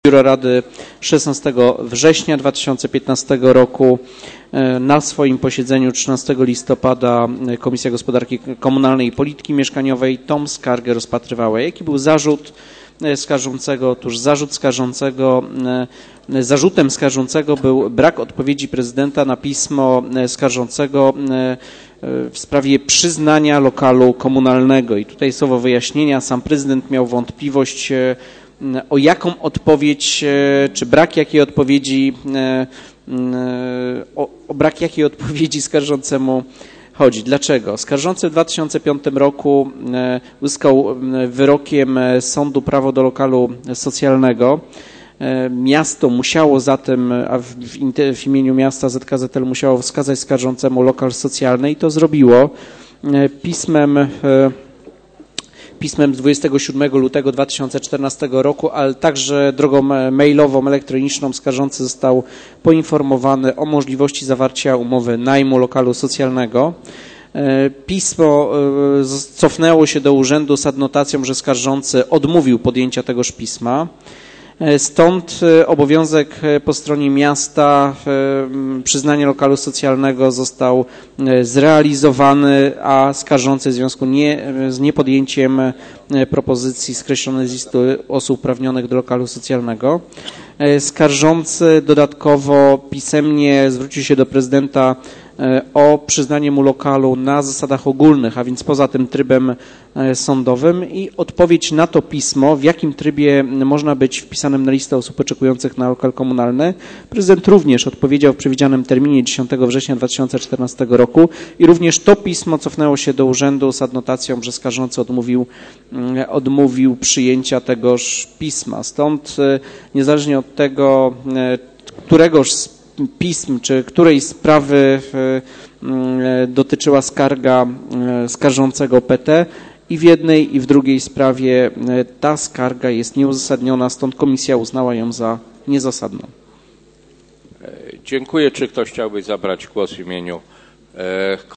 Biuro Rady 16 września 2015 roku. Na swoim posiedzeniu 13 listopada Komisja Gospodarki Komunalnej i Polityki Mieszkaniowej tą skargę rozpatrywała. Jaki był zarzut skarżącego? Otóż zarzutem skarżącego był brak odpowiedzi prezydenta na pismo skarżącego w sprawie przyznania lokalu komunalnego. I tutaj słowo wyjaśnienia, sam prezydent miał wątpliwość, o jaką odpowiedź, czy brak jakiej odpowiedzi, o brak jakiej odpowiedzi skarżącemu chodzi. Dlaczego? Skarżący w 2005 roku uzyskał wyrokiem sądu prawo do lokalu socjalnego. Miasto musiało zatem, a w imieniu miasta ZKZL musiało wskazać skarżącemu lokal socjalny i to zrobiło. Pismem z 27 lutego 2014 roku, ale także drogą mailową, elektroniczną skarżący został poinformowany o możliwości zawarcia umowy najmu lokalu socjalnego. Pismo cofnęło się do urzędu z adnotacją, że skarżący odmówił podjęcia tegoż pisma. Stąd obowiązek po stronie miasta przyznania lokalu socjalnego został zrealizowany, a skarżący w związku z niepodjęciem propozycji skreślony z listy osób uprawnionych do lokalu socjalnego. Skarżący dodatkowo pisemnie zwrócił się do prezydenta o przyznanie mu lokalu na zasadach ogólnych, a więc poza tym trybem sądowym, i odpowiedź na to pismo, w jakim trybie można być wpisanym na listę osób oczekujących na lokal komunalny, prezydent również odpowiedział w przewidzianym terminie 10 września 2014 roku i również to pismo cofnęło się do urzędu z adnotacją, że skarżący odmówił przyjęcia tegoż pisma. Stąd niezależnie od tego, któregoż z pism, czy której sprawy dotyczyła skarga skarżącego PT, i w jednej, i w drugiej sprawie ta skarga jest nieuzasadniona, stąd komisja uznała ją za niezasadną. Dziękuję. Czy ktoś chciałby zabrać głos w imieniu